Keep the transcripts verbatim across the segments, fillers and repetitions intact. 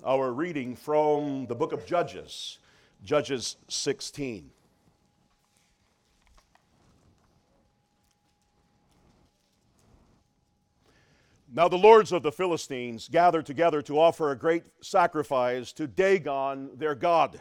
our reading from the book of Judges, Judges sixteen. Now the lords of the Philistines gathered together to offer a great sacrifice to Dagon their god,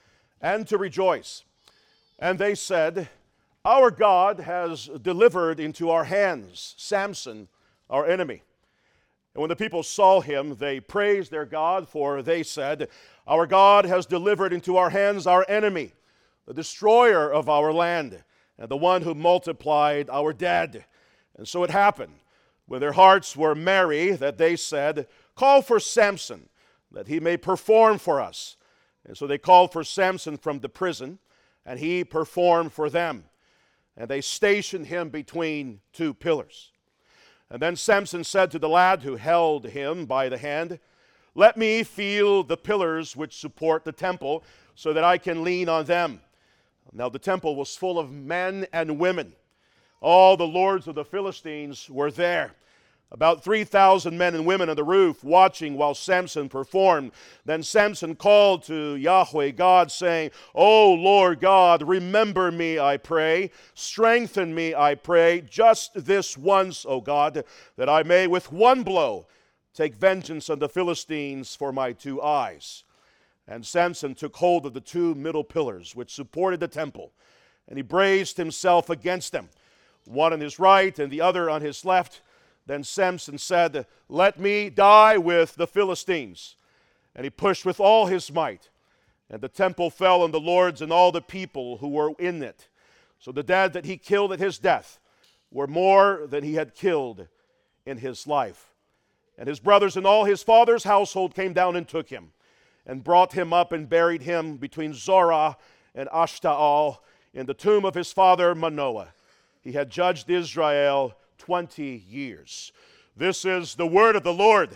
and to rejoice. And they said, "Our God has delivered into our hands Samson, our enemy." And when the people saw him, they praised their God, for they said, "Our God has delivered into our hands our enemy, the destroyer of our land, and the one who multiplied our dead." And so it happened, when their hearts were merry, that they said, "Call for Samson, that he may perform for us." And so they called for Samson from the prison, and he performed for them. And they stationed him between two pillars. And then Samson said to the lad who held him by the hand, "Let me feel the pillars which support the temple, so that I can lean on them." Now the temple was full of men and women. All the lords of the Philistines were there, about three thousand men and women on the roof, watching while Samson performed. Then Samson called to Yahweh God, saying, "O Lord God, remember me, I pray. Strengthen me, I pray, just this once, O God, that I may with one blow take vengeance on the Philistines for my two eyes." And Samson took hold of the two middle pillars which supported the temple, and he braced himself against them, one on his right and the other on his left. Then Samson said, "Let me die with the Philistines." And he pushed with all his might, and the temple fell on the lords and all the people who were in it. So the dead that he killed at his death were more than he had killed in his life. And his brothers and all his father's household came down and took him, and brought him up and buried him between Zorah and Ashtaol in the tomb of his father Manoah. He had judged Israel twenty years. This is the word of the Lord.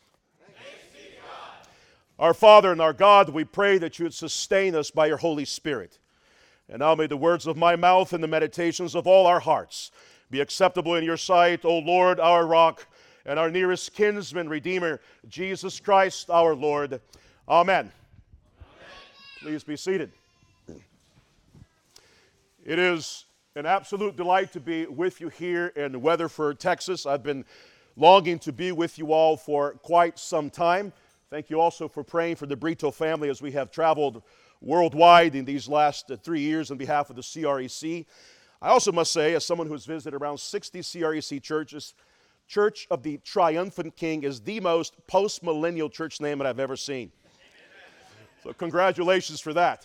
Thanks be to God. Our Father and our God, we pray that you would sustain us by your Holy Spirit. And now may the words of my mouth and the meditations of all our hearts be acceptable in your sight, O Lord, our rock, and our nearest kinsman, Redeemer, Jesus Christ, our Lord. Amen. Amen. Please be seated. It is an absolute delight to be with you here in Weatherford, Texas. I've been longing to be with you all for quite some time. Thank you also for praying for the Brito family as we have traveled worldwide in these last uh, three years on behalf of the C R E C. I also must say, as someone who has visited around sixty C R E C churches, Church of the Triumphant King is the most post-millennial church name that I've ever seen. So congratulations for that.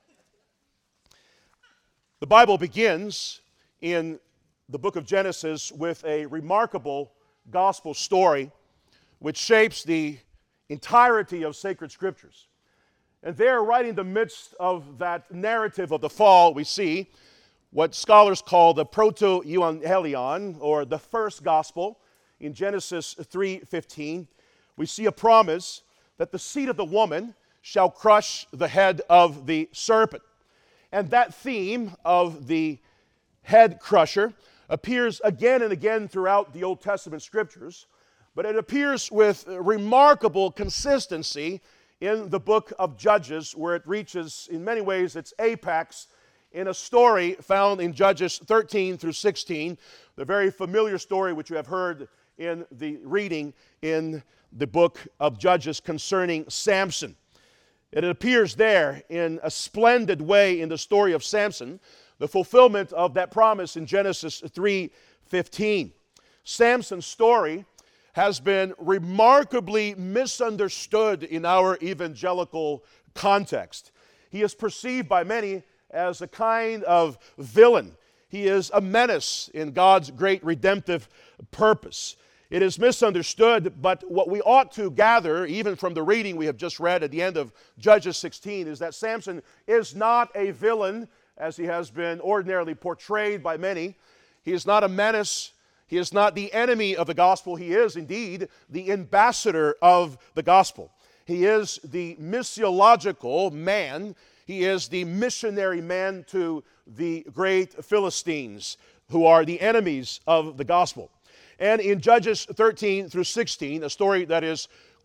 The Bible begins in the book of Genesis with a remarkable gospel story which shapes the entirety of sacred scriptures. And there, right in the midst of that narrative of the fall, we see what scholars call the proto-evangelion, or the first gospel. In Genesis three fifteen, we see a promise that the seed of the woman shall crush the head of the serpent. And that theme of the head crusher appears again and again throughout the Old Testament scriptures, but it appears with remarkable consistency in the book of Judges, where it reaches, in many ways, its apex in a story found in Judges thirteen through sixteen, the very familiar story which you have heard in the reading in the book of Judges concerning Samson. It appears there in a splendid way in the story of Samson, the fulfillment of that promise in Genesis three fifteen. Samson's story has been remarkably misunderstood in our evangelical context. He is perceived by many as a kind of villain. He is a menace in God's great redemptive purpose. It is misunderstood, but what we ought to gather, even from the reading we have just read at the end of Judges sixteen, is that Samson is not a villain as he has been ordinarily portrayed by many. He is not a menace. He is not the enemy of the gospel. He is indeed the ambassador of the gospel. He is the missiological man. He is the missionary man to the great Philistines, who are the enemies of the gospel. And in Judges thirteen through sixteen, a story that is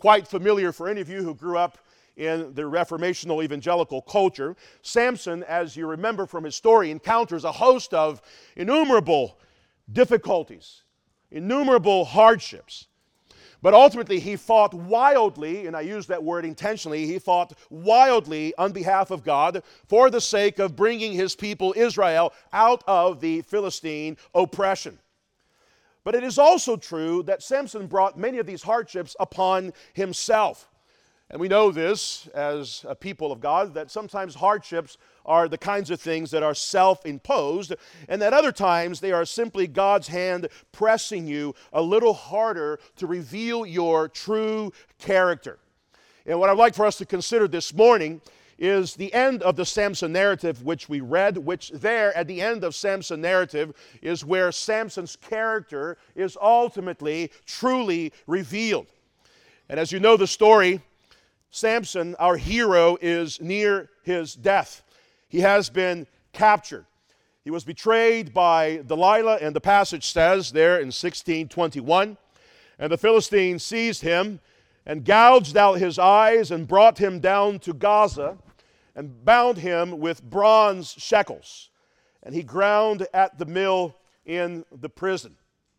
quite familiar for any of you who grew up in the Reformational evangelical culture. Samson, as you remember from his story, encounters a host of innumerable difficulties, innumerable hardships. But ultimately, he fought wildly, and I use that word intentionally, he fought wildly on behalf of God for the sake of bringing his people Israel out of the Philistine oppression. But it is also true that Samson brought many of these hardships upon himself. And we know this as a people of God, that sometimes hardships are the kinds of things that are self-imposed, and that other times they are simply God's hand pressing you a little harder to reveal your true character. And what I'd like for us to consider this morning is the end of the Samson narrative which we read, which there at the end of Samson narrative is where Samson's character is ultimately, truly revealed. And as you know the story, Samson, our hero, is near his death. He has been captured. He was betrayed by Delilah, and the passage says there in sixteen twenty-one, and the Philistines seized him and gouged out his eyes and brought him down to Gaza and bound him with bronze shackles. And he ground at the mill in the prison.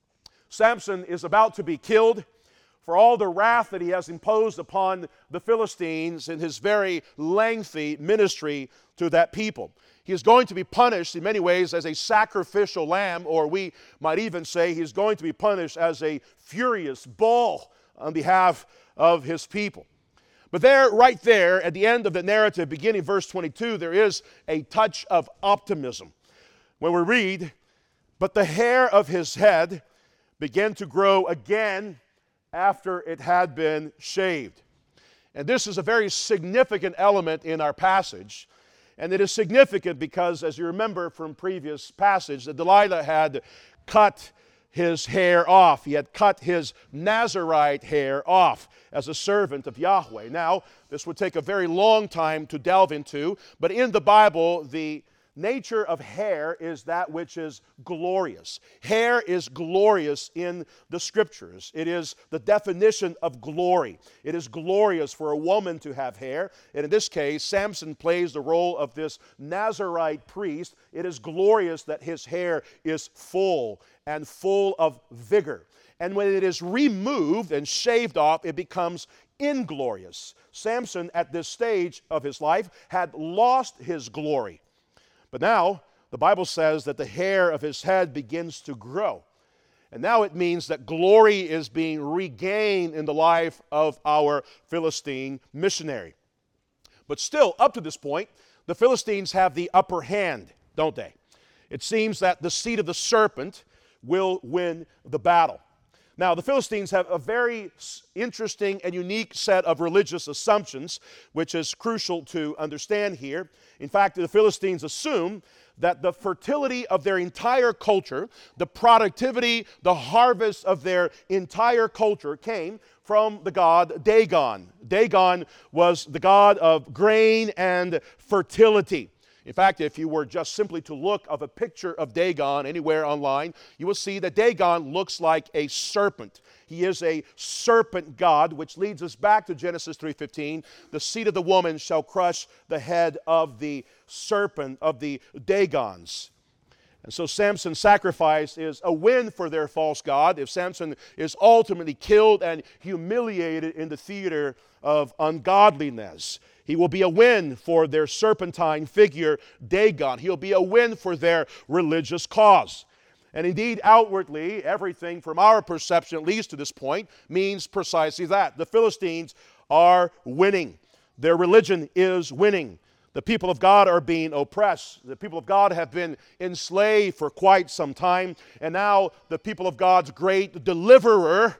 Samson is about to be killed for all the wrath that he has imposed upon the Philistines in his very lengthy ministry to that people. He is going to be punished in many ways as a sacrificial lamb, or we might even say he is going to be punished as a furious bull on behalf of his people. But there, right there, at the end of the narrative, beginning verse twenty-two, there is a touch of optimism. When we read, "But the hair of his head began to grow again after it had been shaved." And this is a very significant element in our passage. And it is significant because, as you remember from previous passage, that Delilah had cut his hair off. He had cut his Nazirite hair off as a servant of Yahweh. Now, this would take a very long time to delve into, but in the Bible, the nature of hair is that which is glorious. Hair is glorious in the Scriptures. It is the definition of glory. It is glorious for a woman to have hair. And in this case, Samson plays the role of this Nazirite priest. It is glorious that his hair is full and full of vigor. And when it is removed and shaved off, it becomes inglorious. Samson, at this stage of his life, had lost his glory. But now, the Bible says that the hair of his head begins to grow. And now it means that glory is being regained in the life of our Philistine missionary. But still, up to this point, the Philistines have the upper hand, don't they? It seems that the seed of the serpent will win the battle. Now, the Philistines have a very interesting and unique set of religious assumptions, which is crucial to understand here. In fact, the Philistines assume that the fertility of their entire culture, the productivity, the harvest of their entire culture came from the god Dagon. Dagon was the god of grain and fertility. In fact, if you were just simply to look of a picture of Dagon anywhere online, you will see that Dagon looks like a serpent. He is a serpent god, which leads us back to Genesis three fifteen. The seed of the woman shall crush the head of the serpent, of the Dagons. And so Samson's sacrifice is a win for their false god if Samson is ultimately killed and humiliated in the theater of ungodliness. He will be a win for their serpentine figure, Dagon. He'll be a win for their religious cause. And indeed, outwardly, everything from our perception, at least to this point, means precisely that. The Philistines are winning. Their religion is winning. The people of God are being oppressed. The people of God have been enslaved for quite some time. And now the people of God's great deliverer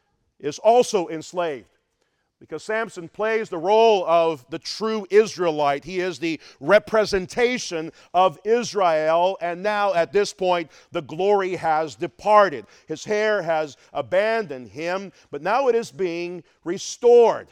is also enslaved. Because Samson plays the role of the true Israelite. He is the representation of Israel, and now at this point, the glory has departed. His hair has abandoned him, but now it is being restored.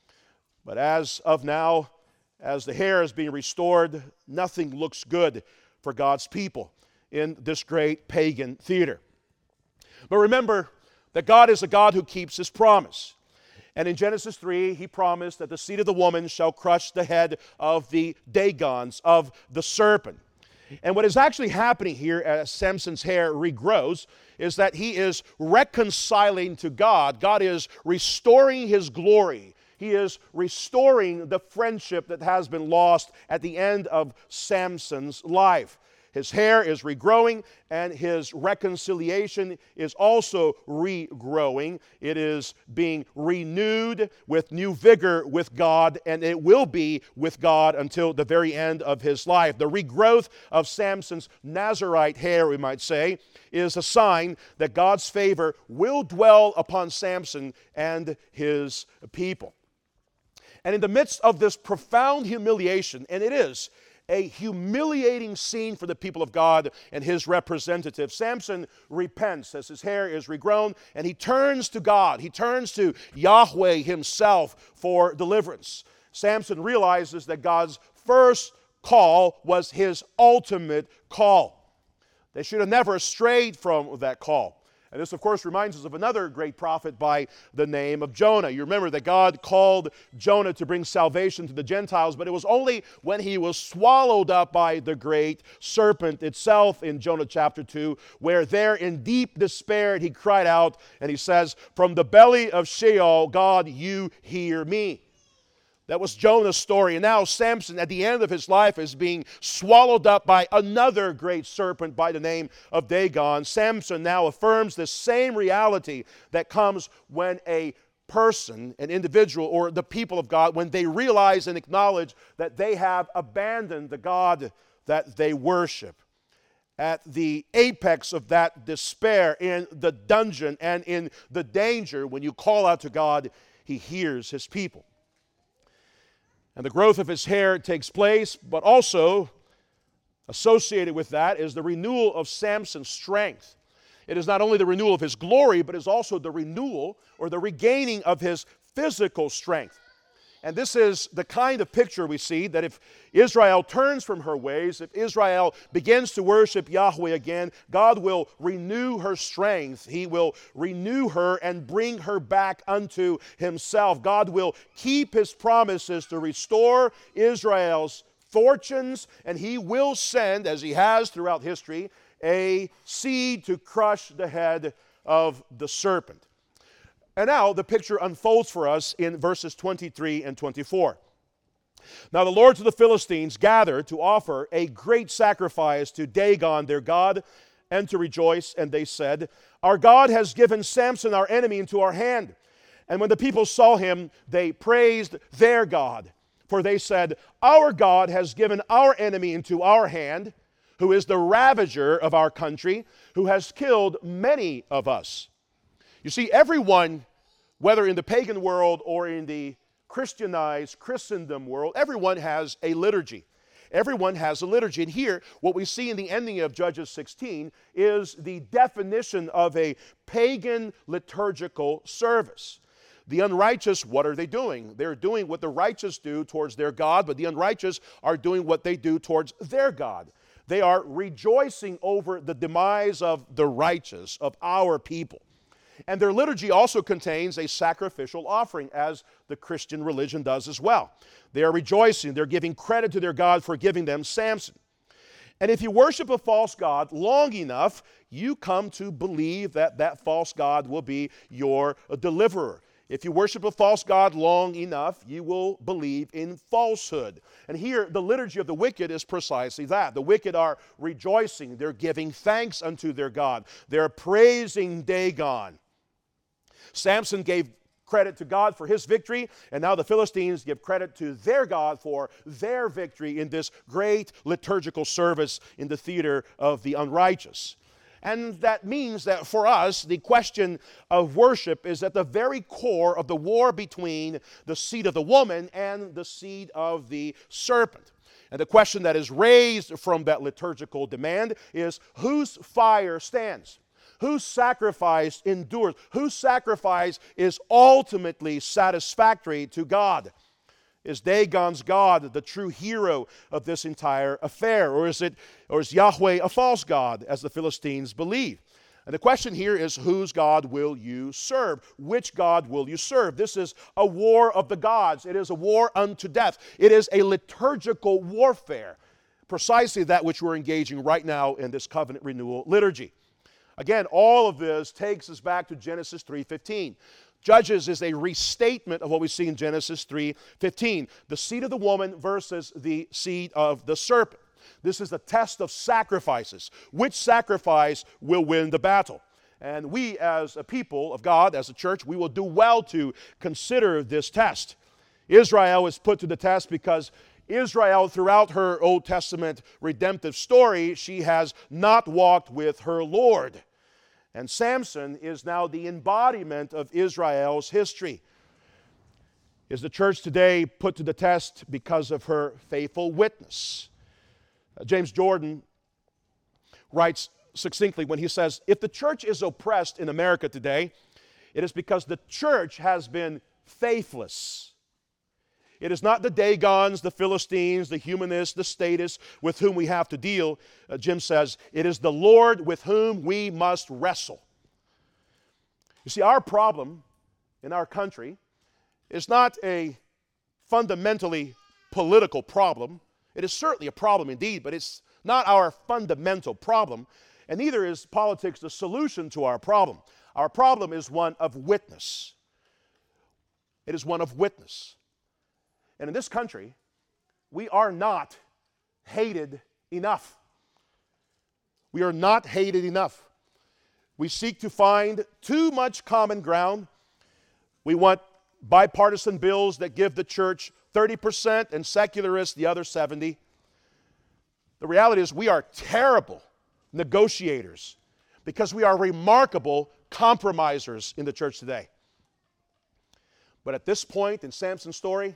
But as of now, as the hair is being restored, nothing looks good for God's people in this great pagan theater. But remember that God is a God who keeps His promise. And in Genesis three, he promised that the seed of the woman shall crush the head of the Dagons, of the serpent. And what is actually happening here as Samson's hair regrows is that he is reconciling to God. God is restoring his glory. He is restoring the friendship that has been lost at the end of Samson's life. His hair is regrowing, and his reconciliation is also regrowing. It is being renewed with new vigor with God, and it will be with God until the very end of his life. The regrowth of Samson's Nazarite hair, we might say, is a sign that God's favor will dwell upon Samson and his people. And in the midst of this profound humiliation, and it is a humiliating scene for the people of God and his representative, Samson repents as his hair is regrown, and he turns to God. He turns to Yahweh himself for deliverance. Samson realizes that God's first call was his ultimate call. They should have never strayed from that call. And this, of course, reminds us of another great prophet by the name of Jonah. You remember that God called Jonah to bring salvation to the Gentiles, but it was only when he was swallowed up by the great serpent itself in Jonah chapter two, where there in deep despair he cried out, and he says, "From the belly of Sheol, God, you hear me." That was Jonah's story. And now Samson, at the end of his life, is being swallowed up by another great serpent by the name of Dagon. Samson now affirms the same reality that comes when a person, an individual, or the people of God, when they realize and acknowledge that they have abandoned the God that they worship. At the apex of that despair, in the dungeon and in the danger, when you call out to God, he hears his people. And the growth of his hair takes place, but also associated with that is the renewal of Samson's strength. It is not only the renewal of his glory, but is also the renewal or the regaining of his physical strength. And this is the kind of picture we see that if Israel turns from her ways, if Israel begins to worship Yahweh again, God will renew her strength. He will renew her and bring her back unto himself. God will keep his promises to restore Israel's fortunes, and he will send, as he has throughout history, a seed to crush the head of the serpent. And now the picture unfolds for us in verses twenty-three and twenty-four. Now the lords of the Philistines gathered to offer a great sacrifice to Dagon their god and to rejoice, and they said, "Our God has given Samson our enemy into our hand." And when the people saw him, they praised their God. For they said, "Our God has given our enemy into our hand, who is the ravager of our country, who has killed many of us." You see, everyone, whether in the pagan world or in the Christianized Christendom world, everyone has a liturgy. Everyone has a liturgy. And here, what we see in the ending of Judges sixteen is the definition of a pagan liturgical service. The unrighteous, what are they doing? They're doing what the righteous do towards their God, but the unrighteous are doing what they do towards their God. They are rejoicing over the demise of the righteous, of our people. And their liturgy also contains a sacrificial offering, as the Christian religion does as well. They are rejoicing. They're giving credit to their God for giving them Samson. And if you worship a false god long enough, you come to believe that that false god will be your deliverer. If you worship a false god long enough, you will believe in falsehood. And here, the liturgy of the wicked is precisely that. The wicked are rejoicing. They're giving thanks unto their God. They're praising Dagon. Samson gave credit to God for his victory, and now the Philistines give credit to their God for their victory in this great liturgical service in the theater of the unrighteous. And that means that for us, the question of worship is at the very core of the war between the seed of the woman and the seed of the serpent. And the question that is raised from that liturgical demand is, whose fire stands? Whose sacrifice endures? Whose sacrifice is ultimately satisfactory to God? Is Dagon's God the true hero of this entire affair? Or is it, or is Yahweh a false god, as the Philistines believe? And the question here is, whose God will you serve? Which God will you serve? This is a war of the gods. It is a war unto death. It is a liturgical warfare, precisely that which we're engaging right now in this covenant renewal liturgy. Again, all of this takes us back to Genesis three fifteen. Judges is a restatement of what we see in Genesis three fifteen. The seed of the woman versus the seed of the serpent. This is the test of sacrifices. Which sacrifice will win the battle? And we as a people of God, as a church, we will do well to consider this test. Israel is put to the test because Israel, throughout her Old Testament redemptive story, she has not walked with her Lord. And Samson is now the embodiment of Israel's history. Is the church today put to the test because of her faithful witness? Uh, James Jordan writes succinctly when he says, if the church is oppressed in America today, it is because the church has been faithless. It is not the Dagons, the Philistines, the humanists, the statists with whom we have to deal. Uh, Jim says, it is the Lord with whom we must wrestle. You see, our problem in our country is not a fundamentally political problem. It is certainly a problem indeed, but it's not our fundamental problem, and neither is politics the solution to our problem. Our problem is one of witness. It is one of witness. And in this country, we are not hated enough. We are not hated enough. We seek to find too much common ground. We want bipartisan bills that give the church thirty percent and secularists the other seventy. The reality is we are terrible negotiators because we are remarkable compromisers in the church today. But at this point in Samson's story,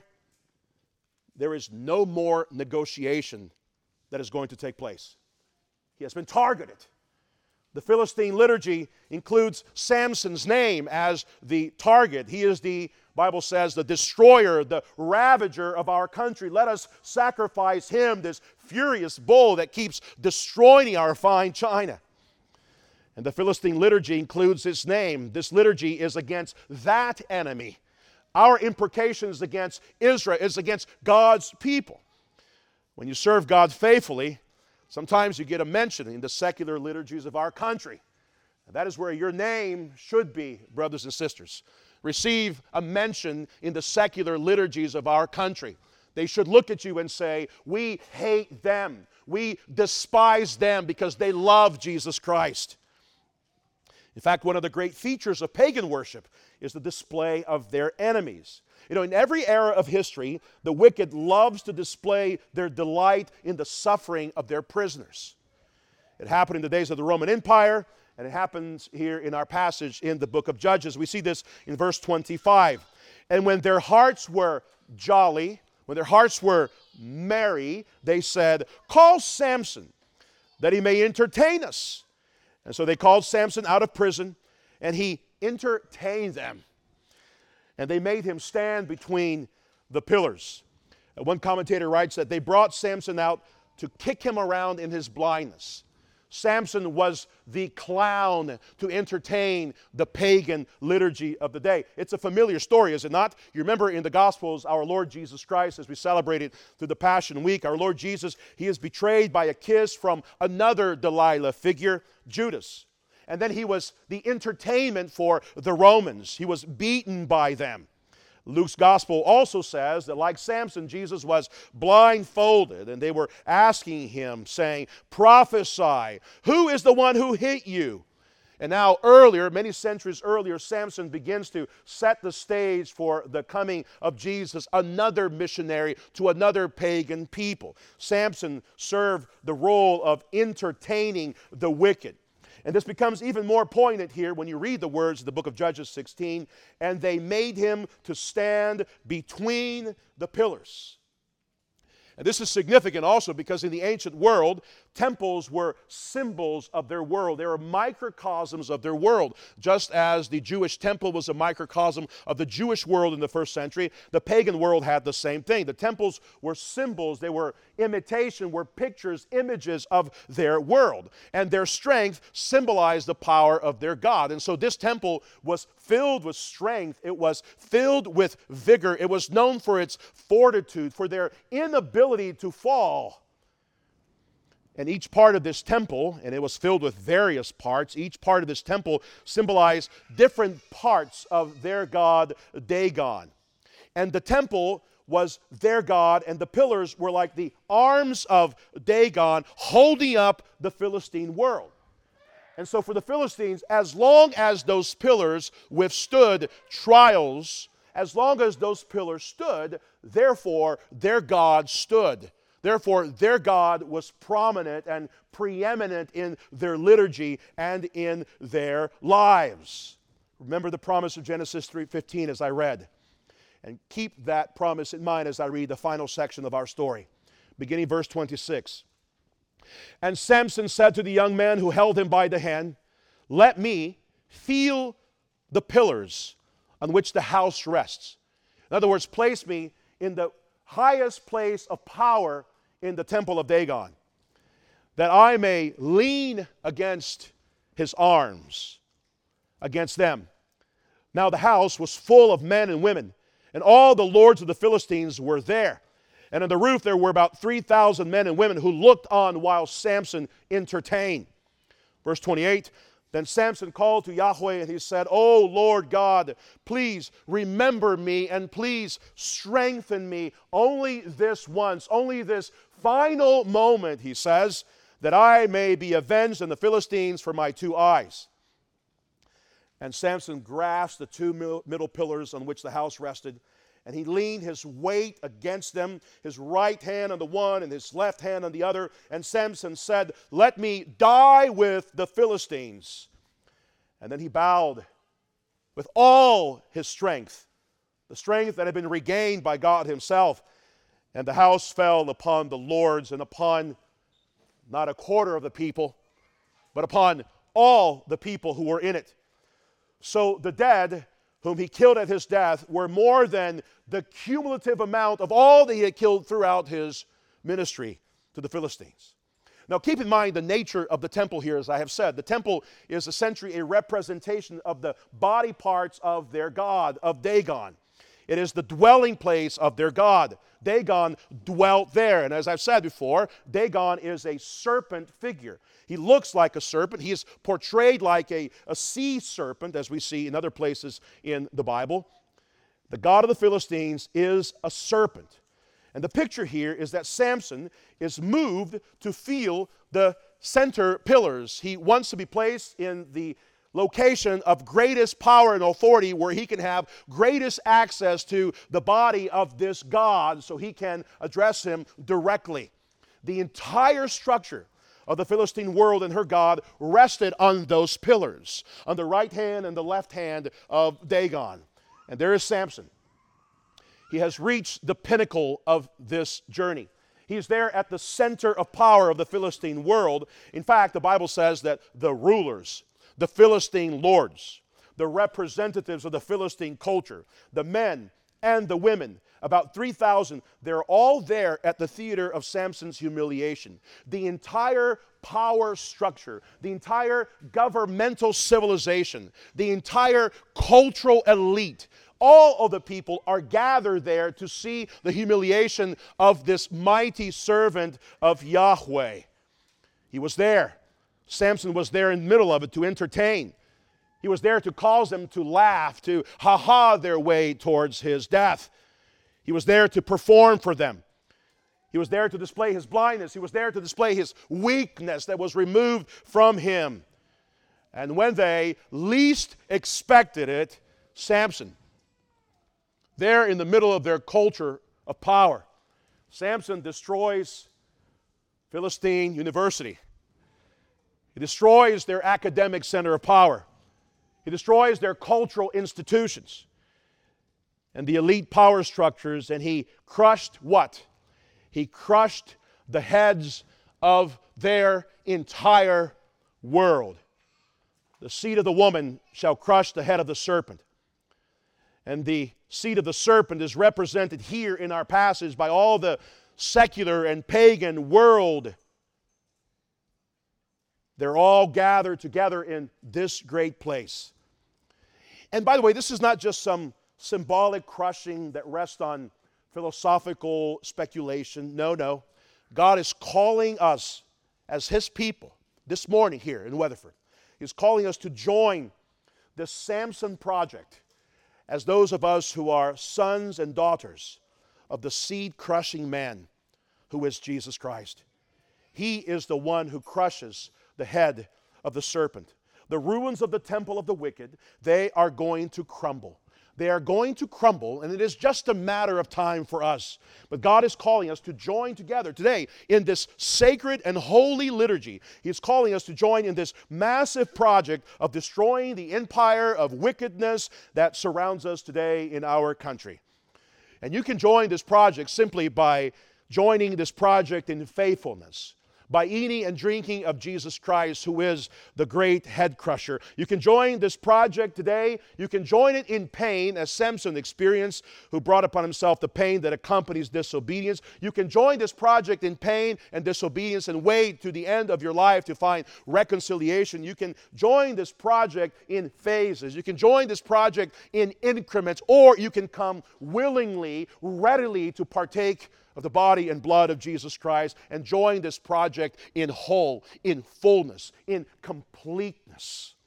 there is no more negotiation that is going to take place. He has been targeted. The Philistine liturgy includes Samson's name as the target. He is the, Bible says, the destroyer, the ravager of our country. Let us sacrifice him, this furious bull that keeps destroying our fine china. And the Philistine liturgy includes his name. This liturgy is against that enemy. Our imprecation is against Israel, is against God's people. When you serve God faithfully, sometimes you get a mention in the secular liturgies of our country. And that is where your name should be, brothers and sisters. Receive a mention in the secular liturgies of our country. They should look at you and say, we hate them. We despise them because they love Jesus Christ. In fact, one of the great features of pagan worship is the display of their enemies. You know, in every era of history, the wicked loves to display their delight in the suffering of their prisoners. It happened in the days of the Roman Empire, and it happens here in our passage in the book of Judges. We see this in verse twenty-five. And when their hearts were jolly, when their hearts were merry, they said, call Samson, that he may entertain us. And so they called Samson out of prison, and he entertained them. And they made him stand between the pillars. Uh, one commentator writes that they brought Samson out to kick him around in his blindness. Samson was the clown to entertain the pagan liturgy of the day. It's a familiar story, is it not? You remember in the Gospels, our Lord Jesus Christ, as we celebrated through the Passion Week, our Lord Jesus, he is betrayed by a kiss from another Delilah figure, Judas. And then he was the entertainment for the Romans. He was beaten by them. Luke's gospel also says that like Samson, Jesus was blindfolded, and they were asking him, saying, prophesy, who is the one who hit you? And now earlier, many centuries earlier, Samson begins to set the stage for the coming of Jesus, another missionary to another pagan people. Samson served the role of entertaining the wicked. And this becomes even more poignant here when you read the words of the book of Judges sixteen. And they made him to stand between the pillars. And this is significant also because in the ancient world, temples were symbols of their world. They were microcosms of their world. Just as the Jewish temple was a microcosm of the Jewish world in the first century, the pagan world had the same thing. The temples were symbols. They were imitation, were pictures, images of their world. And their strength symbolized the power of their God. And so this temple was filled with strength. It was filled with vigor. It was known for its fortitude, for their inability to fall. And each part of this temple, and it was filled with various parts, each part of this temple symbolized different parts of their god, Dagon. And the temple was their god, and the pillars were like the arms of Dagon holding up the Philistine world. And so for the Philistines, as long as those pillars withstood trials, as long as those pillars stood, therefore their God stood. Therefore, their God was prominent and preeminent in their liturgy and in their lives. Remember the promise of Genesis three fifteen as I read. And keep that promise in mind as I read the final section of our story. Beginning verse twenty-six. And Samson said to the young man who held him by the hand, "Let me feel the pillars on which the house rests." In other words, place me in the highest place of power in the temple of Dagon, that I may lean against his arms, against them. Now the house was full of men and women, and all the lords of the Philistines were there. And on the roof there were about three thousand men and women who looked on while Samson entertained. Verse twenty-eight, then Samson called to Yahweh and he said, "O Lord God, please remember me and please strengthen me only this once, only this final moment," he says, "that I may be avenged on the Philistines for my two eyes." And Samson grasped the two middle pillars on which the house rested, and he leaned his weight against them, his right hand on the one and his left hand on the other. And Samson said, "Let me die with the Philistines." And then he bowed with all his strength, the strength that had been regained by God himself. And the house fell upon the lords and upon not a quarter of the people, but upon all the people who were in it. So the dead whom he killed at his death were more than the cumulative amount of all that he had killed throughout his ministry to the Philistines. Now keep in mind the nature of the temple here, as I have said. The temple is essentially a representation of the body parts of their god, of Dagon. It is the dwelling place of their god. Dagon dwelt there. And as I've said before, Dagon is a serpent figure. He looks like a serpent. He is portrayed like a, a sea serpent, as we see in other places in the Bible. The god of the Philistines is a serpent. And the picture here is that Samson is moved to feel the center pillars. He wants to be placed in the location of greatest power and authority, where he can have greatest access to the body of this God so he can address him directly. The entire structure of the Philistine world and her God rested on those pillars, on the right hand and the left hand of Dagon. And there is Samson. He has reached the pinnacle of this journey. He is there at the center of power of the Philistine world. In fact, the Bible says that the rulers, the Philistine lords, the representatives of the Philistine culture, the men and the women, about three thousand, they're all there at the theater of Samson's humiliation. The entire power structure, the entire governmental civilization, the entire cultural elite, all of the people are gathered there to see the humiliation of this mighty servant of Yahweh. He was there. Samson was there in the middle of it to entertain. He was there to cause them to laugh, to ha-ha their way towards his death. He was there to perform for them. He was there to display his blindness. He was there to display his weakness that was removed from him. And when they least expected it, Samson, there in the middle of their culture of power, Samson destroys Philistine University. He destroys their academic center of power. He destroys their cultural institutions and the elite power structures, and he crushed what? He crushed the heads of their entire world. The seed of the woman shall crush the head of the serpent. And the seed of the serpent is represented here in our passage by all the secular and pagan world. They're all gathered together in this great place. And by the way, this is not just some symbolic crushing that rests on philosophical speculation. No, no. God is calling us as His people this morning here in Weatherford. He's calling us to join this Samson project as those of us who are sons and daughters of the seed-crushing man who is Jesus Christ. He is the one who crushes the head of the serpent. The ruins of the temple of the wicked, they are going to crumble. They are going to crumble, and it is just a matter of time for us. But God is calling us to join together today in this sacred and holy liturgy. He is calling us to join in this massive project of destroying the empire of wickedness that surrounds us today in our country. And you can join this project simply by joining this project in faithfulness, by eating and drinking of Jesus Christ, who is the great head crusher. You can join this project today. You can join it in pain, as Samson experienced, who brought upon himself the pain that accompanies disobedience. You can join this project in pain and disobedience and wait to the end of your life to find reconciliation. You can join this project in phases. You can join this project in increments, or you can come willingly, readily to partake of the body and blood of Jesus Christ and join this project in whole, in fullness, in completeness.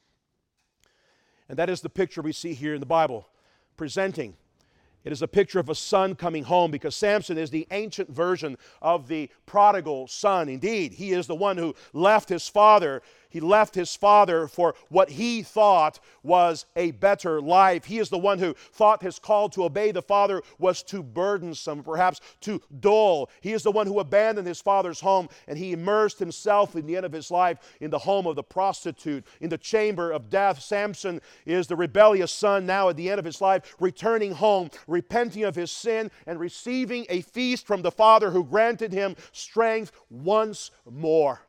And that is the picture we see here in the Bible presenting. It is a picture of a son coming home, because Samson is the ancient version of the prodigal son. Indeed, he is the one who left his father. He left his father for what he thought was a better life. He is the one who thought his call to obey the father was too burdensome, perhaps too dull. He is the one who abandoned his father's home, and he immersed himself in the end of his life in the home of the prostitute, in the chamber of death. Samson is the rebellious son now at the end of his life, returning home, repenting of his sin, and receiving a feast from the Father who granted him strength once more.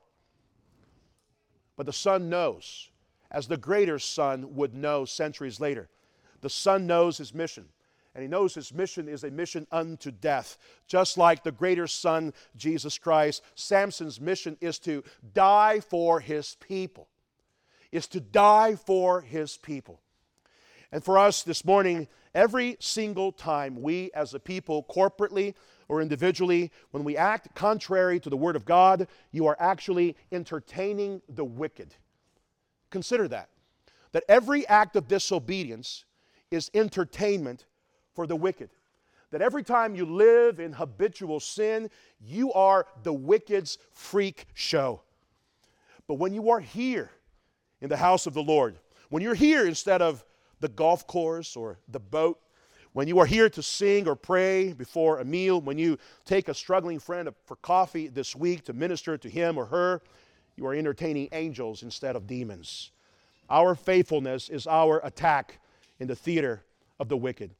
But the son knows, as the greater son would know centuries later. The son knows his mission, and he knows his mission is a mission unto death. Just like the greater son, Jesus Christ, Samson's mission is to die for his people, is to die for his people. And for us this morning, every single time we as a people, corporately or individually, when we act contrary to the Word of God, you are actually entertaining the wicked. Consider that. That every act of disobedience is entertainment for the wicked. That every time you live in habitual sin, you are the wicked's freak show. But when you are here in the house of the Lord, when you're here instead of the golf course or the boat, when you are here to sing or pray before a meal, when you take a struggling friend for coffee this week to minister to him or her, you are entertaining angels instead of demons. Our faithfulness is our attack in the theater of the wicked.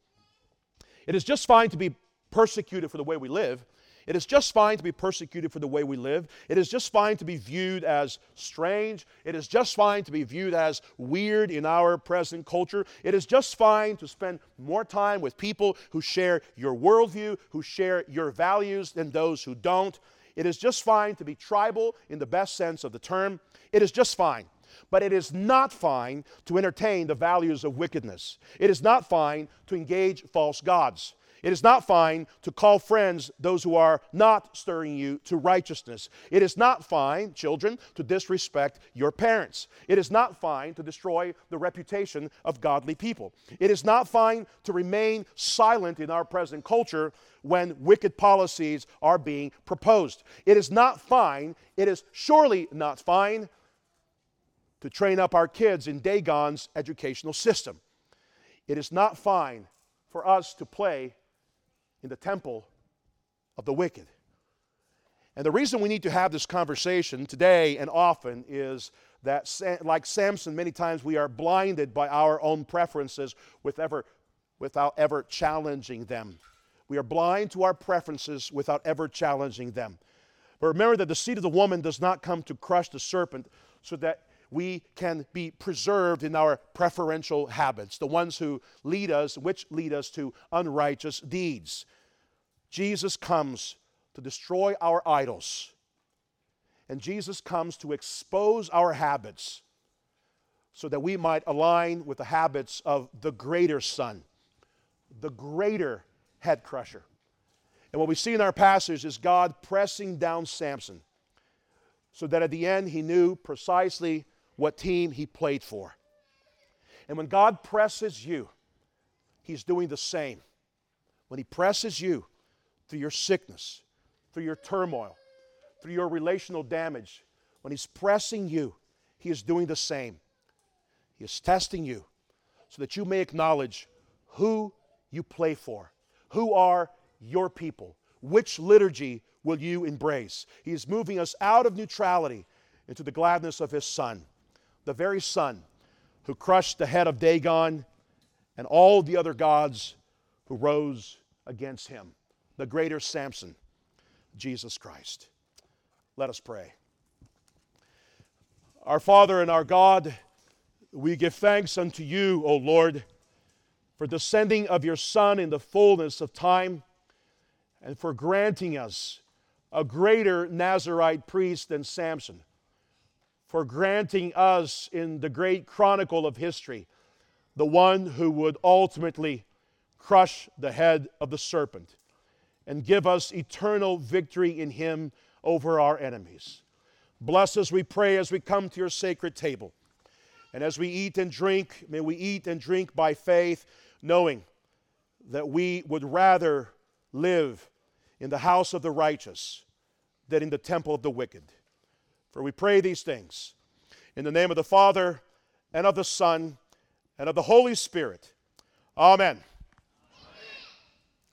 It is just fine to be persecuted for the way we live. It is just fine to be persecuted for the way we live. It is just fine to be viewed as strange. It is just fine to be viewed as weird in our present culture. It is just fine to spend more time with people who share your worldview, who share your values, than those who don't. It is just fine to be tribal in the best sense of the term. It is just fine. But it is not fine to entertain the values of wickedness. It is not fine to engage false gods. It is not fine to call friends those who are not stirring you to righteousness. It is not fine, children, to disrespect your parents. It is not fine to destroy the reputation of godly people. It is not fine to remain silent in our present culture when wicked policies are being proposed. It is not fine, it is surely not fine to train up our kids in Dagon's educational system. It is not fine for us to play in the temple of the wicked. And the reason we need to have this conversation today and often is that, like Samson, many times we are blinded by our own preferences with ever, without ever challenging them. We are blind to our preferences without ever challenging them. But remember that the seed of the woman does not come to crush the serpent, so that we can be preserved in our preferential habits, the ones who lead us, which lead us to unrighteous deeds. Jesus comes to destroy our idols. And Jesus comes to expose our habits so that we might align with the habits of the greater Son, the greater head crusher. And what we see in our passage is God pressing down Samson so that at the end he knew precisely what team he played for. And when God presses you, he's doing the same. When he presses you through your sickness, through your turmoil, through your relational damage, when he's pressing you, he is doing the same. He is testing you so that you may acknowledge who you play for, who are your people, which liturgy will you embrace. He is moving us out of neutrality into the gladness of his Son, the very Son who crushed the head of Dagon and all the other gods who rose against him, the greater Samson, Jesus Christ. Let us pray. Our Father and our God, we give thanks unto you, O Lord, for the sending of your Son in the fullness of time and for granting us a greater Nazirite priest than Samson, for granting us in the great chronicle of history the one who would ultimately crush the head of the serpent and give us eternal victory in him over our enemies. Bless us, we pray, as we come to your sacred table. And as we eat and drink, may we eat and drink by faith, knowing that we would rather live in the house of the righteous than in the temple of the wicked. For we pray these things in the name of the Father, and of the Son, and of the Holy Spirit. Amen.